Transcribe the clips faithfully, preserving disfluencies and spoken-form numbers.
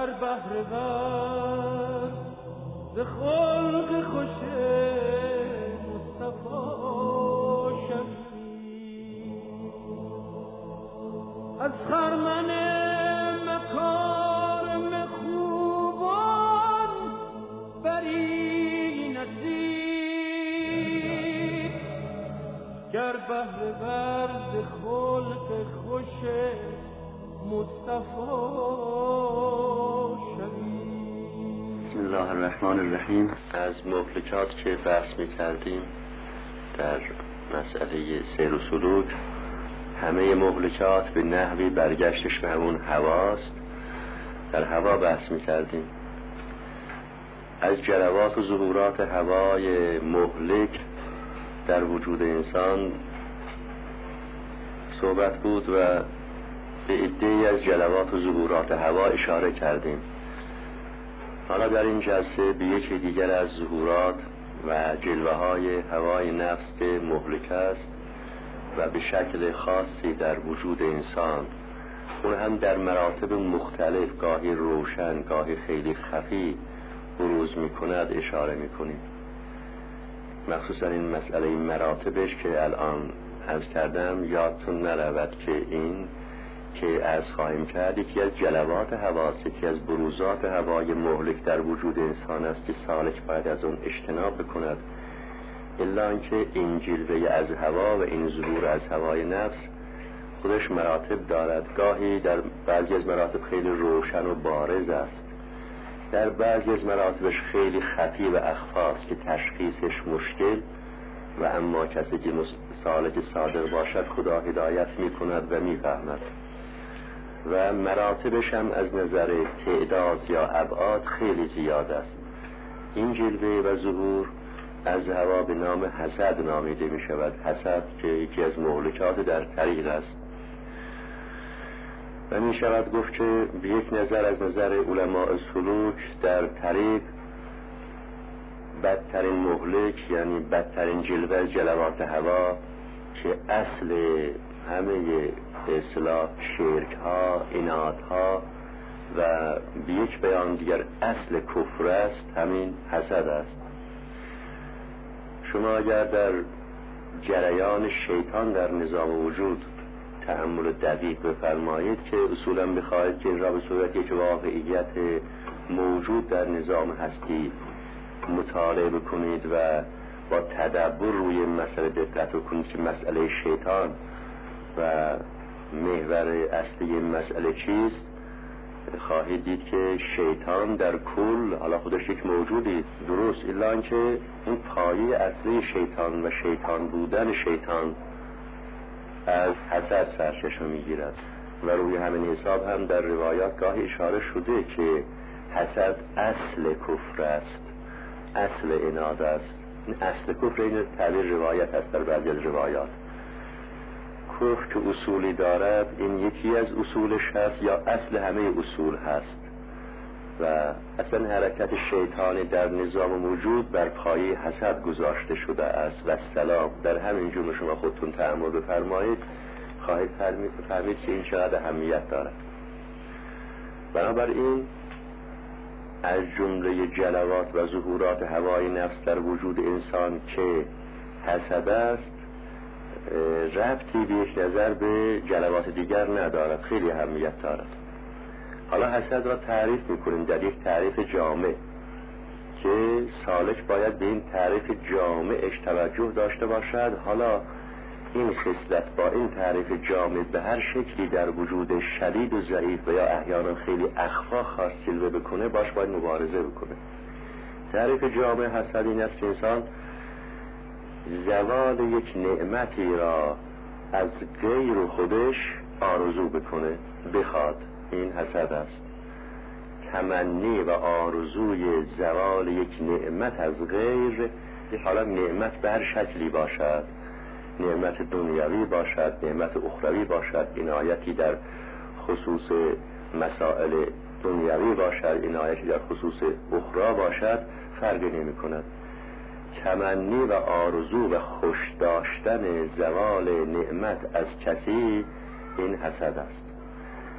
گر بهره ور ز خلق خوش مصطفی شوی، از خرمن مکارم خوبان بری نصیب، گر بهره ور ز خلق خوش مصطفی شوی. بسم الله الرحمن الرحیم. از مهلکات که بحث می کردیم در مسئله سیر و سلوک، همه مهلکات به نحوی برگشتش به همون هواست. در هوا بحث می کردیم. از جلوات و ظهورات هوای مهلک در وجود انسان صحبت بود و به عده‌ای از جلوات و ظهورات هوا اشاره کردیم. حالا در این جلسه به یکی دیگر از ظهورات و جلوه های هوای نفس که مهلک است و به شکل خاصی در وجود انسان، اون هم در مراتب مختلف، گاهی روشن گاهی خیلی خفی بروز می کند، اشاره می کنیم. مخصوصا این مسئله مراتبش که الان عرض کردم یادتون نرود که این که از خواهیم کرد یکی از جلوات هواست، یکی از بروزات هوای مهلک در وجود انسان است که سالک باید از اون اجتناب بکند. الا اینکه این جلوه از هوا و این ظهور از هوای نفس خودش مراتب دارد. گاهی در بعضی از مراتب خیلی روشن و بارز است، در بعضی از مراتبش خیلی خفی و اخفاست که تشخیصش مشکل و اما کسی که سالک صادق باشد خدا هدایت می کند و می فهمد. و مراتبش هم از نظر تعداد یا ابعاد خیلی زیاد است. این جلوه و ظهور از هوا به نام حسد نامیده می شود. حسد که یکی از مهلکات در طریق است و می شود گفت که به یک نظر از نظر علماء سلوک در طریق بدترین مهلک، یعنی بدترین جلوه جلوات هوا که اصل همه اصلاح شرک ها، عناد ها و به یک بیان دیگر اصل کفر است، همین حسد است. شما اگر در جریان شیطان در نظام وجود تأمل دقیق بفرمایید که اصولا بخواهید که این را به صورت یک واقعیت موجود در نظام هستی مطالعه بکنید و با تدبر روی مسئله دقت کنید که مسئله شیطان و محور اصلی مسئله چیست، خواهید دید که شیطان در کل حالا خودش یک موجودی درست، الا اینکه اون پایه اصلی شیطان و شیطان بودن شیطان از حسد سرچشمه میگیرد و روی همین حساب هم در روایات گاهی اشاره شده که حسد اصل کفر است، اصل عناد است. این اصل کفر این تعبیر روایت است در بعضی از روایات. کفر که اصولی دارد این یکی از اصولش هست یا اصل همه اصول هست و اصلا حرکت شیطانی در نظام موجود بر پایه حسد گذاشته شده است و سلام در همین جمله شما خودتون تأمل بفرمایید خواهید فهمید که این چقدر اهمیت دارد. بنابراین از جمله جلوات و ظهورات هوای نفس در وجود انسان که حسد است ربطی به یک نظر به جلوات دیگر ندارد، خیلی اهمیت دارد. حالا حسد را تعریف میکنیم در یک تعریف جامع که سالک باید به این تعریف جامعش توجه داشته باشد. حالا این خصلت با این تعریف جامع به هر شکلی در وجود شدید و ضعیف و یا احیانا خیلی اخفا خواست جلوه بکنه باش باید مبارزه بکنه. تعریف جامع حسد این است که انسان زوال یک نعمتی را از غیر خودش آرزو بکنه، بخواد، این حسد است. تمنی و آرزوی زوال یک نعمت از غیر، حالا نعمت به هر شکلی باشد، نعمت دنیوی باشد، نعمت اخروی باشد، عنایتی در خصوص مسائل دنیوی باشد، عنایتی در خصوص اخرى باشد، فرقی نمی کند. تمنی و آرزو و خوش داشتن زوال نعمت از کسی این حسد است.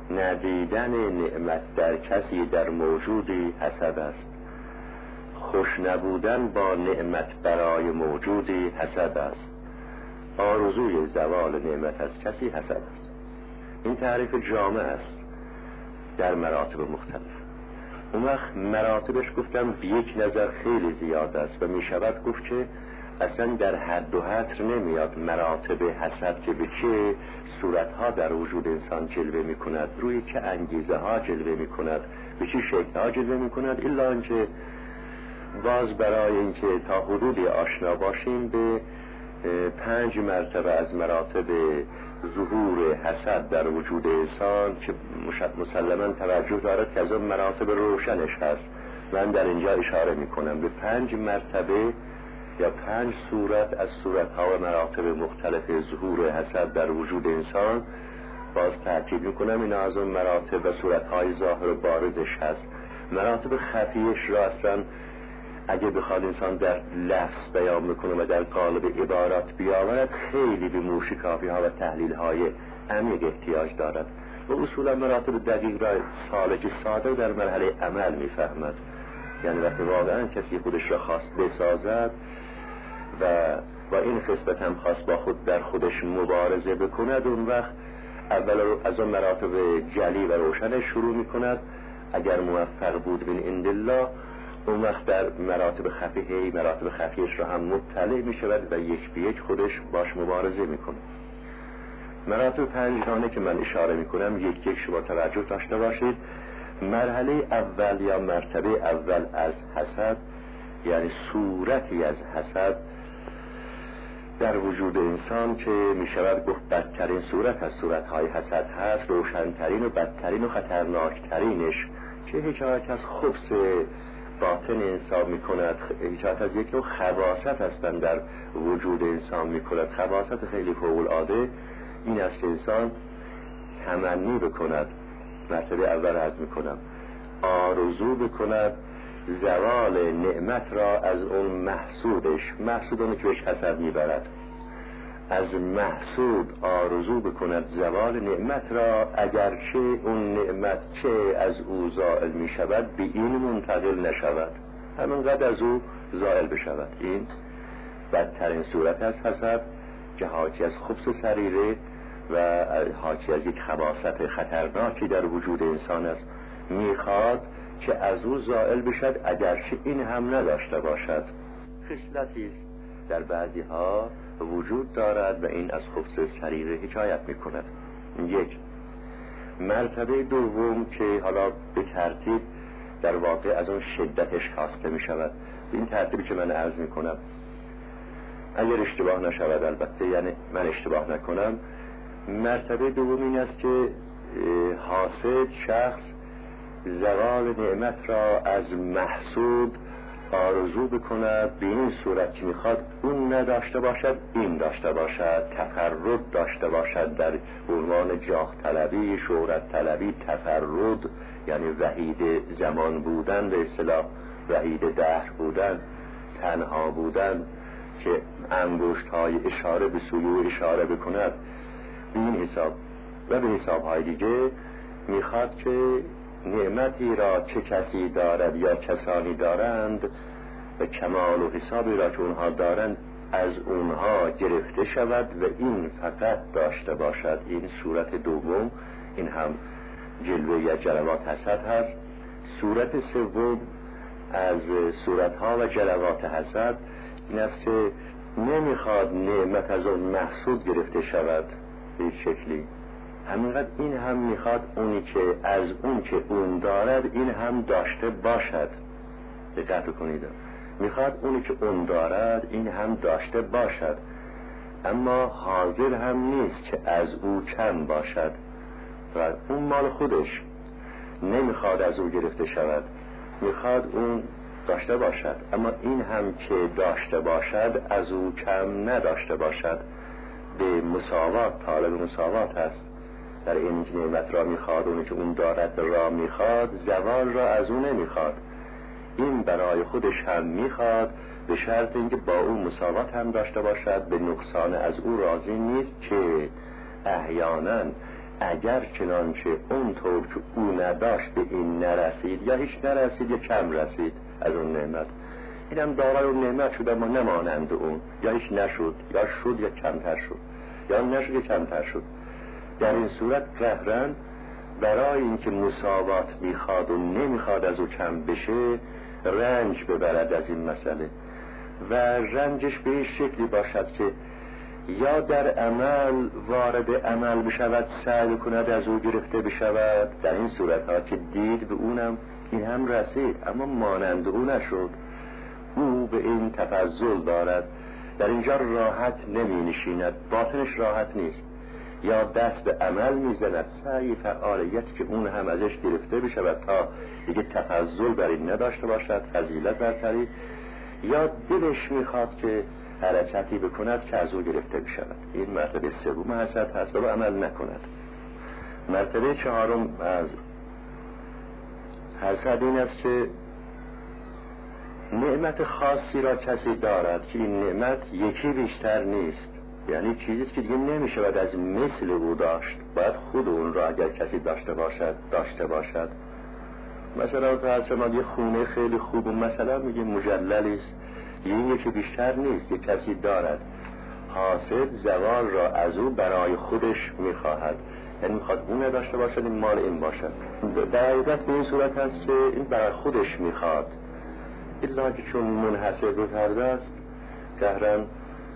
ندیدن نعمت در کسی در موجودی حسد است. خوش نبودن با نعمت برای موجودی حسد است. آرزوی زوال نعمت از کسی حسد است. این تعریف جامع است در مراتب مختلف. اون وقت مراتبش گفتم به یک نظر خیلی زیاد است و می شود گفت که اصلا در حد و حصر نمیاد مراتب حسد که به چه صورتها در وجود انسان جلوه می کند، روی چه انگیزه ها جلوه می کند، به چه شکل ها جلوه می کند، الا اینکه باز برای اینکه تا حدودی آشنا باشیم به پنج مرتبه از مراتب ظهور حسد در وجود انسان که مسلما توجه دارد که از اون مراتب روشنش هست، من در اینجا اشاره می کنم به پنج مرتبه یا پنج صورت از صورتها و مراتب مختلف ظهور حسد در وجود انسان باز ترتیب می کنم. اینا از اون مراتب و صورتهای ظاهر و بارزش هست. مراتب خفیش را اصلا اگه بخواد انسان در لفظ بیان میکنه و در قالب عبارات بیاورد خیلی به موشکافی ها و تحلیل های عمیق احتیاج دارد و اصولا مراتب دقیق را سالک ساده در مرحله عمل میفهمد. یعنی وقتی واقعا کسی خودش را خواست بسازد و با این خصلت هم خواست با خود در خودش مبارزه بکند، اون وقت اول از اون مراتب جلی و روشنش شروع میکند. اگر موفق بود من عند الله، اون وقت در مراتب خفیه مراتب خفیش را هم مطلع می شود و یک به یک خودش باش مبارزه می کنه. مراتب پنجگانه که من اشاره می کنم یک یک شما توجه داشته باشید. مرحله اول یا مرتبه اول از حسد، یعنی صورتی از حسد در وجود انسان که می شود گفت بدترین صورت از صورتهای حسد هست، روشنترین و بدترین و خطرناکترینش که حکایت از خبث باطن انسان می کند، حکایت از یک نوع خباثت هستند در وجود انسان می کند. خباثت خیلی فوق العاده این است که انسان تمنی بکند، مرتبه اول عرض می کنم، آرزو بکند زوال نعمت را از اون محسودش، محسود اونی که بهش حسد می برد، از محسود آرزو بکند زوال نعمت را، اگرچه اون نعمت چه از او زائل می شود به این منتقل نشود، همینقدر از او زائل بشود. این بدترین صورت از حسد که حاکی از خبث سریره و حاکی از یک خباثت خطرناکی در وجود انسان است. میخواد که از او زائل بشد اگرچه این هم نداشته باشد. خصلتی است در بعضی ها وجود دارد و این از خبث سریره حکایت می کند. یک مرتبه دوم که حالا به ترتیب در واقع از اون شدتش کاسته می شود، این ترتیبی که من عرض می کنم اگر اشتباه نشود، البته یعنی من اشتباه نکنم، مرتبه دوم این است که حاسد شخص زوال نعمت را از محسود آرزو بکند به این صورت که میخواد اون نداشته باشد این داشته باشد، تفرد داشته باشد، در عنوان جاه طلبی، شهرت طلبی، تفرد یعنی وحید زمان بودن، به اصطلاح وحید دهر بودن، تنها بودن، که انگشت های اشاره به سوی او اشاره بکند به این حساب و به حساب های دیگه میخواد که نعمتی را چه کسی دارد یا کسانی دارند و کمال و حسابی را که اونها دارند از اونها گرفته شود و این فقط داشته باشد. این صورت دوم، این هم جلوه یا جلوات حسد هست. صورت سوم از صورتها و جلوات حسد این است که نمیخواد نعمت از اون محسود گرفته شود به شکلی، همینقدر این هم میخواد اونی که از اون که اون دارد این هم داشته باشد. دقت کنید، میخواد اونی که اون دارد این هم داشته باشد، اما حاضر هم نیست که از او کم باشد و اون مال خودش نمیخواد از او گرفته شود، میخواد اون داشته باشد، اما این هم که داشته باشد از او کم نداشته باشد. به مساوات، طالب مساوات هست در این که نعمت را میخواد، اونی که اون دارد را میخواد، زوال را از او نمیخواد، این برای خودش هم میخواد به شرط اینکه با او مساوات هم داشته باشد، به نقصان از او راضی نیست که احیانا اگر چنانچه اون طور که او نداشت به این نرسید، یا هیچ نرسید یا کم رسید از اون نعمت، اینم دارای اون نعمت شد اما نمانند اون، یا هیچ نشد یا شد یا کمتر شد، یا نشد یا کمتر شد. در این صورت قهرن برای اینکه مساوات میخواد و نمیخواد از او کم بشه رنج ببرد از این مسئله، و رنجش به این شکلی باشد که یا در عمل وارد عمل بشود، سعی کند از او گرفته بشود. در این صورت ها که دید به اونم این هم رسید اما مانند او نشد، او به این تفضل دارد، در اینجا راحت نمی نشیند، باطنش راحت نیست، یا دست به عمل میزند، سعی فعالیتی که اون هم ازش گرفته بشود تا دیگه تفضل بر این نداشته باشد، فضیلت برتری، یا دلش میخواد که حرکتی بکند که از او گرفته بشود. این مرتبه سوم حسد هست و عمل نکند. مرتبه چهارم از حسد این است که نعمت خاصی را کسی دارد که این نعمت یکی بیشتر نیست، یعنی چیزی که دیگه نمیشود از مثل او داشت، باید خود اون را اگر کسی داشته باشد داشته باشد. مثلا تو هست ما یه خونه خیلی خوب و مثلا میگه مجللی است، این یکی بیشتر نیست، یک کسی دارد. حاسد زوال را از او برای خودش میخواهد، یعنی میخواد اون داشته باشد، این مال این باشد. در حقیقت به این صورت هست که این برای خودش میخواد، الا که چون منحصر به فرد است قهرن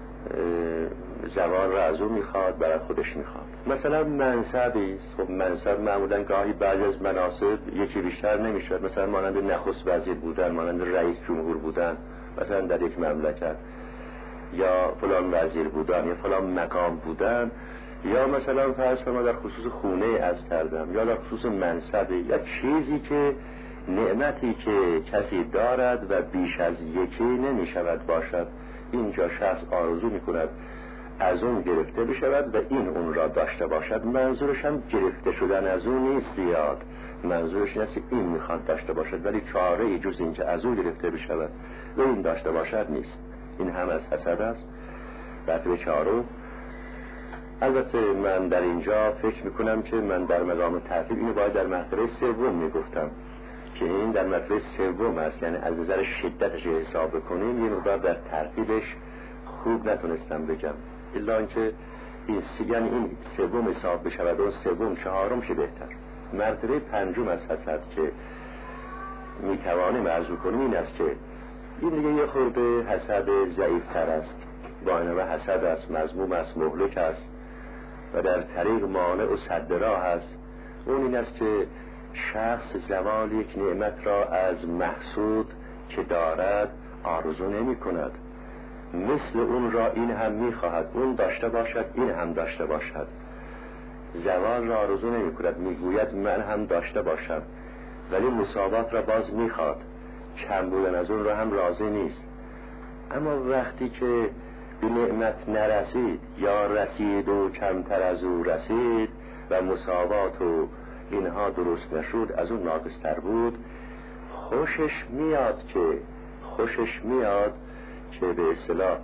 زوال را از او میخواد، برای خودش میخواد. مثلا منصبی است، خب منصب معمولا گاهی بعضی از مناصب یکی بیشتر نمیشود، مثلا مانند نخست وزیر بودن، مانند رئیس جمهور بودن مثلا در یک مملکت، یا فلان وزیر بودن، یا فلان مقام بودن، یا مثلا فرض کنم در خصوص خونه از کردم، یا در خصوص منصبی، یا چیزی که نعمتی که کسی دارد و بیش از یکی نمیشود باشد. اینجا شخص آرزو میکند از اون گرفته بشود و این اون را داشته باشد. منظورش هم گرفته شدن از اون نیست زیاد، منظورش این است که این میخواد داشته باشد، ولی چاره ای جز اینکه از اون گرفته بشود و این داشته باشد نیست. این هم از حسد است. مرتبه چهارم، البته من در اینجا فکر میکنم که من در مقام ترتیب اینو باید در مرتبه سوم میگفتم که این در مرتبه سوم است، یعنی از نظر شدتش حساب بکنیم یه مقدار در ترتیبش خوب نتونستم بگم، الا اینکه این سیگن این سوم حساب بشود و سوم چهارم شه بهتر. مرتبه پنجم از حسد که میتوانیم عرض کنیم این است که این دیگه یه خورده حسد ضعیفتر است، با اینه حسد است، مذموم است، مهلک است و در طریق مانع و صد راه است. اون این است که شخص زوال یک نعمت را از محسود که دارد آرزو نمی کند، مثل اون را این هم می خواهد، اون داشته باشد این هم داشته باشد. زوال را آرزو نمی کند، می گوید من هم داشته باشم، ولی مساوات را باز می خواد، کم بودن از اون را هم راضی نیست. اما وقتی که به نعمت نرسید یا رسید و کمتر از او رسید و مساوات و اینها درست نشد، از اون ناقصتر بود، خوشش میاد که خوشش میاد که به اصطلاح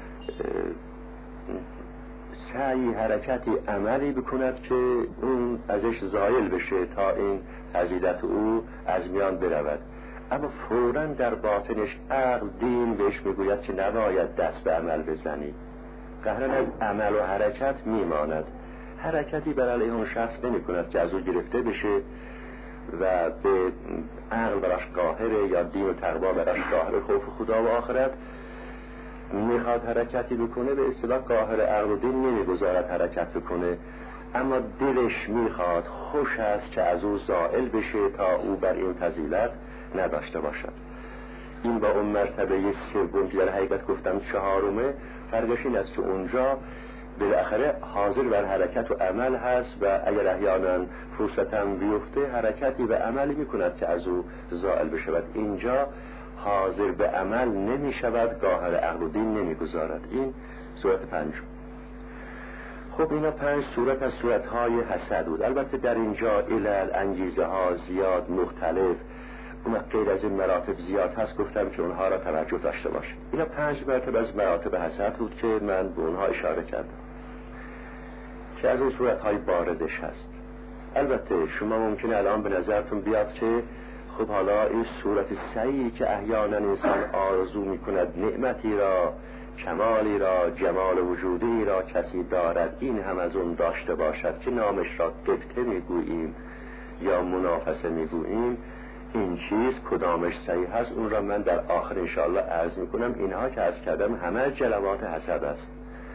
سعی حرکتی عملی بکند که اون ازش زائل بشه تا این فضیلت او از میان برود. اما فوراً در باطنش عقل دین بهش میگوید که نباید دست به عمل بزنی، قهرن از عمل و حرکت میماند، حرکتی بر علیه اون شخص نمی کند که از او گرفته بشه و به عقل براش قاهره یا دین و تقوا براش قاهره، خوف خدا و آخرت میخواد حرکتی بکنه، به اصطلاح قاهر عقل و دین نمیگذارد حرکت بکنه، اما دلش میخواد، خوش است که از او زائل بشه تا او بر این فضیلت نداشته باشد. این با اون مرتبه سوم که در حقیقت گفتم چهارمه، فرقش این است که اونجا بالاخره حاضر بر حرکت و عمل هست و اگر احیانا فرصتم بیفته حرکتی و عملی میکند که از او زائل بشود. اینجا حاضر به عمل نمی شود، قاهر عقل و دین نمی گذارد. این صورت پنجم. خب اینا پنج صورت از صورتهای حسد بود. البته در اینجا علل، انگیزه ها زیاد مختلف، اون غیر از این مراتب زیاد هست، گفتم که اونها را توجه داشته باشید. اینا پنج مرتبه از مراتب حسد بود که من به اونها اشاره کردم. که از اون صورتهای بارزش هست. البته شما ممکنه الان به نظرتون بیاد که خب حالا این صورت سعی که احیانا انسان آرزو میکند نعمتی را، کمالی را، جمال وجودی را کسی دارد، این هم از اون داشته باشد که نامش را قبطه میگوییم یا منافسه میگوییم، این چیز کدامش صحیح هست اون را من در آخر انشاءالله عرض میکنم. اینها که عرض کردم همه از جلوات حسد است.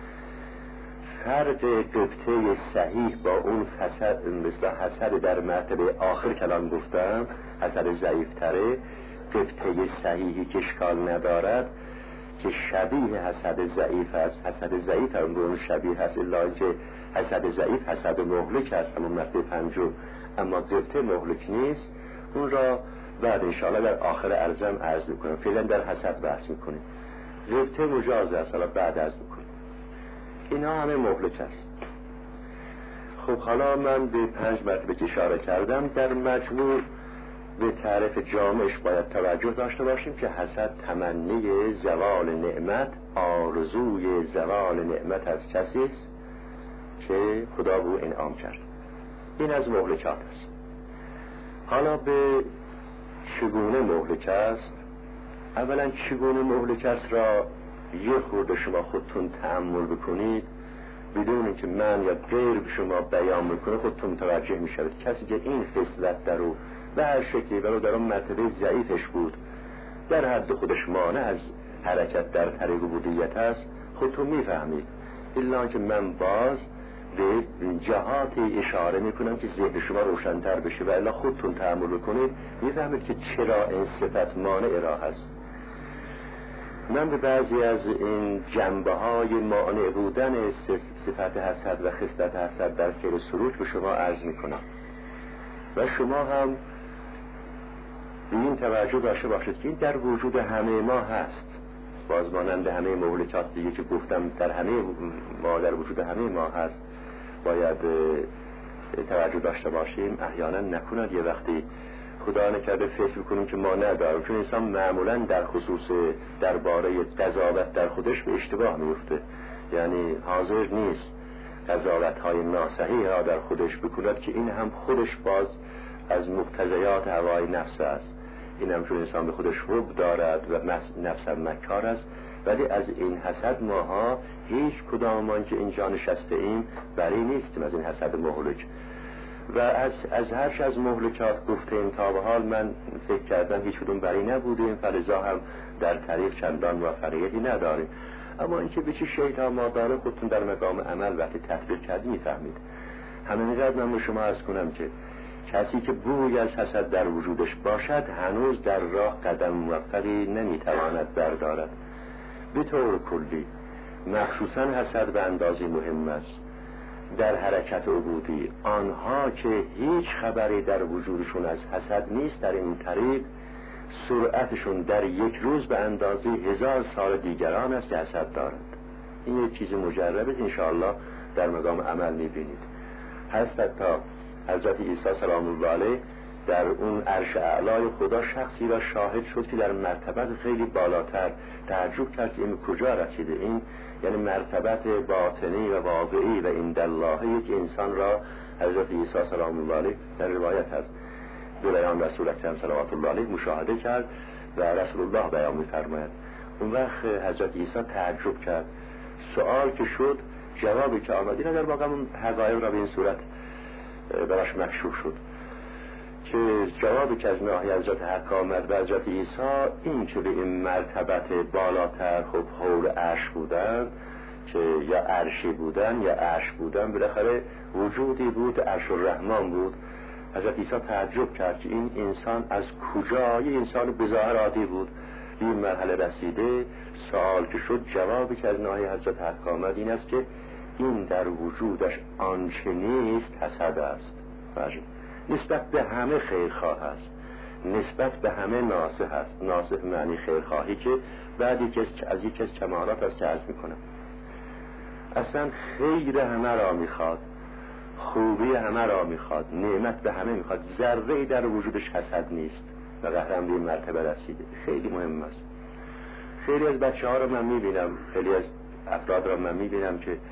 فرق قبطه صحیح با اون حسد مثل حسد در مرتبه آخر کلام گفتم، حسد ضعیف تره. قبطه صحیحی که اشکال ندارد که شبیه حسد ضعیف است، حسد ضعیف هم به اون شبیه هست، الا که حسد ضعیف حسد مهلک هست همون مرتبه پنجم، اما قبطه مهلک نیست. اون را بعد انشاءالله در آخر عرضم عرض میکنم. فعلا در حسد بحث میکنیم. قبطه مجاز است، حالا بعد عرض میکنیم. اینا همه مهلک است. خب حالا من به پنج مرتبه که اشاره کردم در مجموع به تعریف جامعش باید توجه داشته باشیم که حسد تمنی زوال نعمت، آرزوی زوال نعمت از کسی است که خدا به او انعام کرد. این از مهلکات است. حالا به چگونه مهلک است؟ اولا چگونه مهلک است را یه خورده شما خودتون تأمل بکنید، بدون اینکه من یا غیر شما بیان میکنه خودتون متوجه میشوید. کسی که این خصلت در او به هر شکلی ولو در اون مرتبه ضعیفش بود در حد خودش مانع از حرکت در طریق عبودیت است، خودتون میفهمید. الا که من باز به جهاتی اشاره میکنم که ذهن شما روشن‌تر بشه و الا خودتون تأمل بکنید میفهمید که چرا این صفت مانع را هست. من به بعضی از این جنبه های مانع بودن صفت حسد و خصلت حسد در سیر سلوک به شما عرض میکنم و شما هم به این توجه داشته باشید که این در وجود همه ما هست. باز مانند همه مهلکات دیگه که گفتم در همه ما در وجود همه ما هست، باید توجه داشته باشیم. احیانا نکند یه وقتی خدا نکرده فکر کنیم که ما نداریم، چون انسان معمولا در خصوص درباره قضاوت در خودش به اشتباه میفته، یعنی حاضر نیست قضاوت‌های ناصحیح را در خودش بکند که این هم خودش باز از مقتضیات هوای نفس است. این هم چون انسان به خودش حب دارد و نفس هم مکار است. ولی از این حسد ماها هیچ کدامان که اینجا نشسته ایم بری نیستیم از این حسد مهلک. و از از هرچه از مهلکات گفتیم تا به حال من فکر کردم هیچ کدوم بری نبودیم، فلذا هم در طریق چندان موفقیتی نداریم. اما اینکه به چه شیطان ما داره خودتون در مقام عمل وقتی تطبیق کردی میفهمید. همین قدر من به شما عرض کنم که کسی که بوی از حسد در وجودش باشد هنوز در راه قدم موفقی نمیتواند بردارد. به طور کلی مخصوصا حسد به اندازه مهم است در حرکت عبودی. آنها که هیچ خبری در وجودشون از حسد نیست در این طریق سرعتشون در یک روز به اندازه هزار سال دیگران است که حسد دارند. این یک چیز مجربه انشاءالله در مقام عمل میبینید. هست تا حضرت عیسی سلام الله علیه در اون عرش اعلای خدا شخصی را شاهد شد که در مرتبت خیلی بالاتر تعجب کرد که این کجا رسیده. این یعنی مرتبت باطنی و واقعی و این دالله یک انسان را حضرت عیسی سلام الله علیه در روایت هست به بیان رسول اکرم صلوات الله علیه مشاهده کرد و رسول الله بیان می‌فرماید. اون وقت حضرت عیسی تعجب کرد. سوال که شد، جوابی که آمد، اینا در واقع حقایق را به این صورت براش مکشوف شد که جوابی که از ناحیه حضرت حق آمد و حضرت عیسی این که به این مرتبت بالاتر خب حول عرش بودن که یا عرشی بودن یا عرش بودن، بالاخره وجودی بود عرش الرحمن بود. حضرت عیسی تعجب کرد که این انسان از کجا، یه انسان بظاهر عادی بود به این مرحله رسیده. سوال که شد، جوابی که از ناحیه حضرت حق آمد این است که این در وجودش آنچه نیست حسد است. واجب نسبت به همه خیرخواه است، نسبت به همه ناصح است. ناصح معنی خیرخواهی که بعد یکی از یکی از کمالات است که عرض میکنم. اصلا خیر همه را میخواد، خوبی همه را میخواد، نعمت به همه میخواد. ذره در وجودش حسد نیست و قهرم به این مرتبه رسیده. خیلی مهم است. خیلی از بچه ها را من میبینم، خیلی از افراد را من میبینم که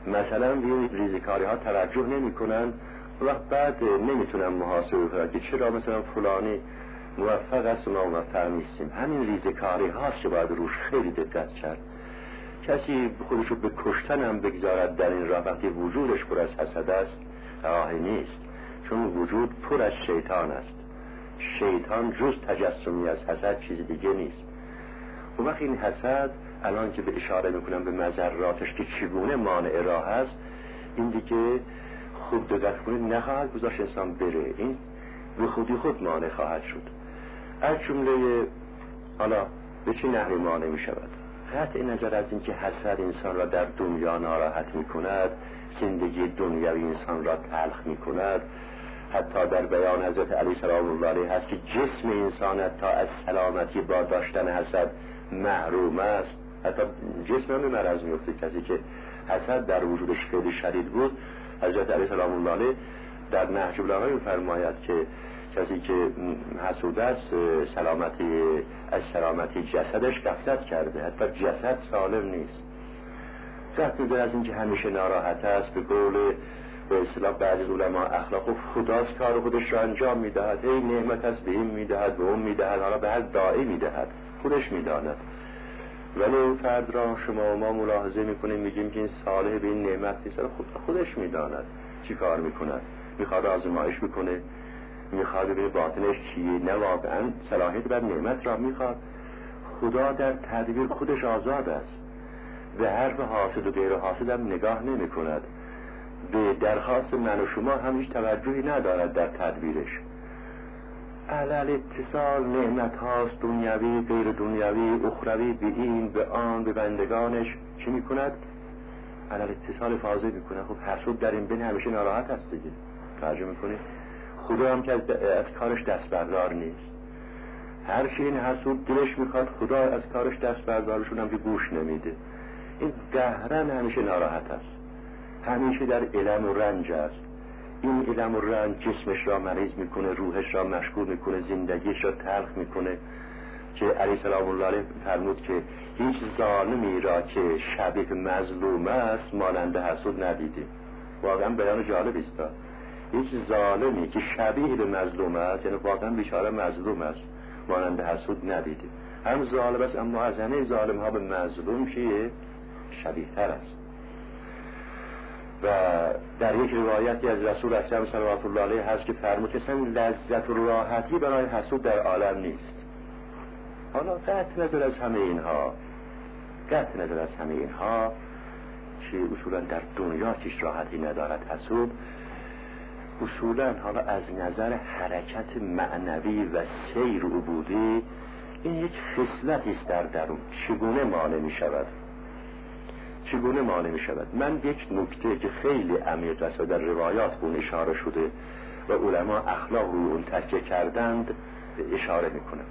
مثلا به ریزکاری ها توجه نمی کنن و بعد نمیتونن محاسبه کنن که چرا مثلا فلانی موفق است و ما موفق نیستیم. همین ریزکاری هاست که باید روش خیلی دقت کرد. کسی خودشو به کشتن هم بگذارد در این راه وقتی وجودش پر از حسد است راهی نیست، چون وجود پر از شیطان است. شیطان جز تجسمی از حسد چیز دیگه نیست. و وقتی این حسد الان که به اشاره میکنم به مضراتش که چگونه مانع راه است، این دیگه خوب دقت کنید نخواهد گذاشت انسان بره، این به خودی خود مانع خواهد شد. از جمله حالا به چه نحوی مانع می شود؟ قطع نظر از اینکه حسد انسان را در دنیا ناراحت می کند، زندگی دنیوی انسان را تلخ می کند. حتی در بیان حضرت علی سلام الله علیه هست که جسم انسان تا از سلامتی با داشتن حسد محروم است. حتی جسم هم به مرض می افته. کسی که حسد در وجودش خیلی شدید بود، حضرت علی سلام الله علیه در نهج البلاغه می‌فرماید که کسی که حسود است سلامتی از سلامتی جسدش غفلت کرده، حتی جسد سالم نیست. قطع نظر از اینکه همیشه ناراحت است، به قول به اصطلاح بعضی از علما اخلاق و خداست کار خودش را انجام میدهد، ای نعمت است به این میدهد به اون میدهد، حالا به هر داعی میدهد، خودش میداند. ولی اون فرد را شما و ما ملاحظه میکنیم میگیم که این صالح به این نعمت نیست، خود خودش میداند چی کار میکند، میخواد آزمایش بکنه، میخواد ببینه باطنش چیه، نه واقعا صلاحیت بر نعمت را میخواد. خدا در تدبیر خودش آزاد است، به حرف حاسد و غیر حاسد هم نگاه نمی کند، به درخواست من و شما هم هیچ توجهی ندارد در تدبیرش. علل اتصال نعمت هاست، دنیوی غیر دنیوی اخروی، به این به آن به بندگانش چی می کند؟ علل اتصال فاضل می کند. خب حسود در این بین همیشه ناراحت هست دیگه، توجه می کنی؟ خدا هم که از, از کارش دست بردار نیست. هر چی این حسود دلش میخواد خدا از کارش دست بردارشون هم که گوش نمیده. این قهرن همیشه ناراحت است، همیشه در الم و رنج است. این الم و رنج جسمش را مریض میکنه، روحش را مشغول میکنه، زندگیش را تلخ میکنه. که علی سلام الله علیه فرمود که هیچ ظالمی را که شبیه مظلوم است مانند حسود ندیدیم. واقعا بیان جالبی است. هیچ ظالمی که شبیه به مظلوم است، یعنی واقعا بیچاره مظلوم است، مانند حسود ندیدیم. هم ظالم است اما از همه ظالم ها به مظلوم چیه؟ شبیه تر است. و در یک روایتی از رسول اکرم صلوات الله علیه هست که فرمود که اصلا لذت و راحتی برای حسود در عالم نیست. حالا قطع نظر از همه اینها قطع نظر از همه اینها که اصولا در دنیا هیچ راحتی ندارد حسود، اصولا حالا از نظر حرکت معنوی و سیر عبودی این یک خصلتی است در درون. چگونه مانع می شود؟ چگونه مانع می شود؟ من یک نکته که خیلی عمیق است و در روایات اون اشاره شده و علما اخلاق روی اون تکیه کردند اشاره می کنم.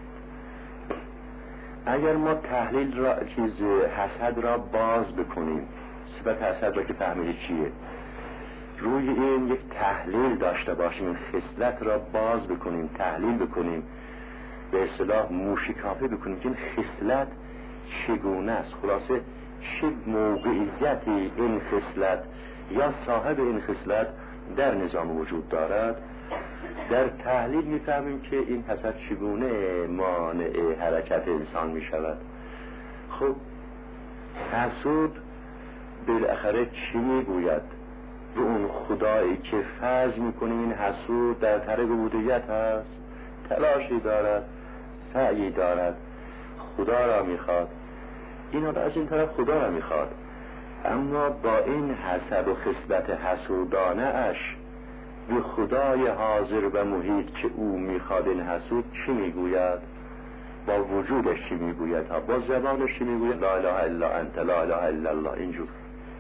اگر ما تحلیل را چیز حسد را باز بکنیم، صفت حسد را که فهمیدید چیه، روی این یک تحلیل داشته باشیم، این خصلت را باز بکنیم، تحلیل بکنیم، به اصطلاح موشکافی بکنیم که این خصلت چگونه است، خلاصه چه موقعیتی این خصلت یا صاحب این خصلت در نظام وجود دارد. در تحلیل میفهمیم که این حسد چگونه مانع حرکت انسان می شود. خب حسود بالاخره چی میگوید؟ به اون خدایی که فرض میکنیم این حسود در طریق عبودیت هست، تلاشی دارد، سعی دارد، خدا را میخواد، اینا را از این طرف خدا را میخواد، اما با این حسد و خصلت حسودانه اش به خدای حاضر و محیط که او میخواد این حسود چی میگوید؟ با وجودش چی میگوید؟ ها با زبانش چی میگوید؟ لا اله الا انت، لا اله الا الله، اینجور.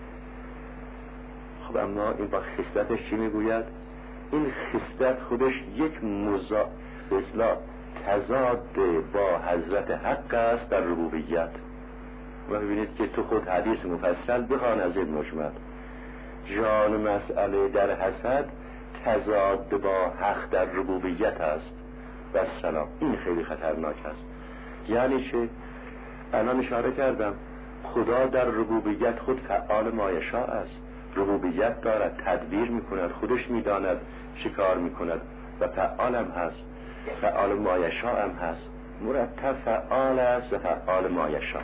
خب اما این با خصلتش چی میگوید؟ این خصلت خودش یک مزا اصلاح تضاد با حضرت حق است در ربوبیت. و ببینید که تو خود حدیث مفصل بخوان از این مجمل جان مسئله در حسد تضاد با حق در ربوبیت است و السلام. این خیلی خطرناک است. یعنی چه؟ الان اشاره کردم خدا در ربوبیت خود فعال ما یشاء است. ربوبیت دارد، تدبیر میکند، خودش میداند چی کار میکند و فعال هم هست، فعال مایشا هم هست، مرتب فعال است و فعال مایشا.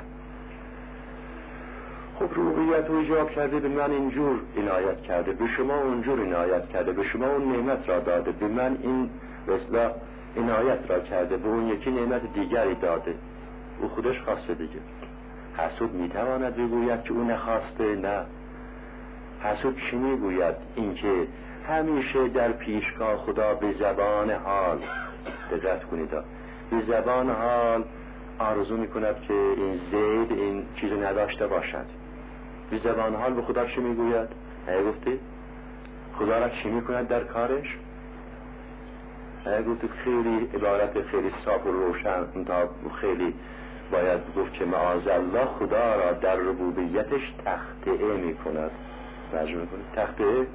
خب ربوبیت رو ایجاب کرده، به من اینجور عنایت کرده، به شما اونجور عنایت کرده، به شما اون نعمت را داده، به من این رسلا عنایت را کرده، به اون یکی نعمت دیگری داده، او خودش خواسته دیگه. حسود میتواند بگوید که او نخواسته؟ نه. حسود چی میگوید؟ اینکه همیشه در پیشگاه خدا به زبان حال، دقت کنید، به زبان حال آرزو میکند که این زید این چیزو نداشته باشد. به زبان حال به خدا چی میگوید؟ نه گفتی؟ خدا را چی میکند در کارش؟ نه گفتی؟ خیلی عبارت خیلی صاف و روشن، تا خیلی باید گفت که معاذالله خدا را در ربوبیتش تخطئه میکند. توجه میکنید؟ تخطئه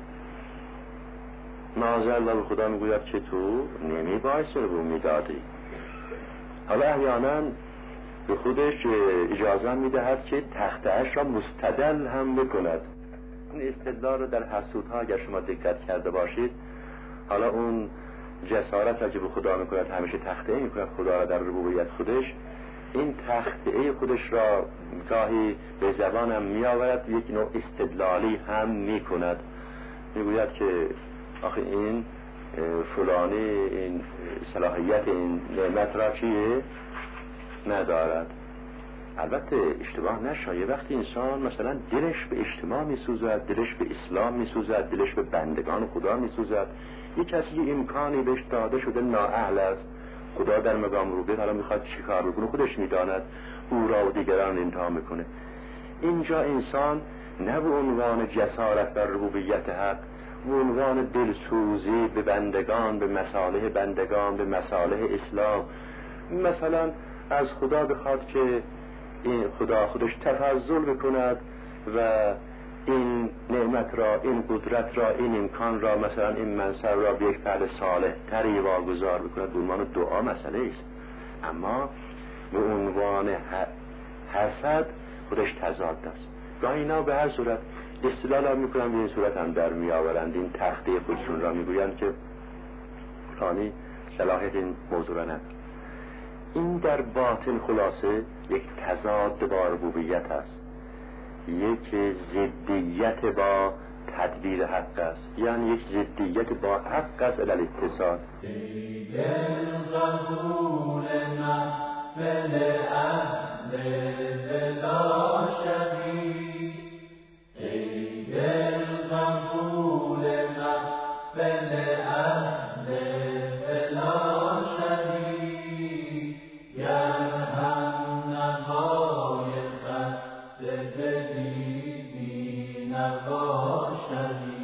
معاذالله به خدا میگوید که تو نمی باعث رو میدادی. حالا احیانا به خودش اجازه میدهد که تخطئه‌اش را مستدل هم بکند. این استدلال رو در حسودها اگر شما دقت کرده باشید، حالا اون جسارت را که به خدا میکند، همیشه تخطئه میکند خدا را در ربوبیت خودش، این تخطئه خودش را گاهی به زبان هم میآورد، یک نوع استدلالی هم میکند، میگوید که آخه این فلانی این صلاحیت این نعمت را چیه ندارد. البته اشتباه نشه، وقتی انسان مثلا دلش به اجتماع میسوزد، دلش به اسلام میسوزد، دلش به بندگان خدا میسوزد، یک کسی امکانی بهش داده شده نااهل است، خدا در مقام روبه حالا میخواد چی کار بکنه، خودش میداند، او را و دیگران امتحان میکنه. اینجا انسان نه به عنوان جسارت بر ربوبیت حق، به عنوان دلسوزی به بندگان، به مصالح بندگان، به مصالح اسلام، مثلا از خدا بخواد که این خدا خودش تفضل بکند و این نعمت را، این قدرت را، این امکان را، مثلا این منصب را به یک فرد صالح تری واگذار بکند، به عنوان دعا مسئله است. اما به عنوان حسد خودش تضاد است. گاهی اینا به هر صورت استدلال هم میکنن، به این صورت هم در میآورند، این تخته خودشون را میگویند که فلانی صلاحیت این موضوع را ندارد. این در باطن خلاصه یک تضاد با ربوبیت است، یک ضدیت با تدبیر حق است، یعنی یک ضدیت با حق است الی الاتصال. نباشد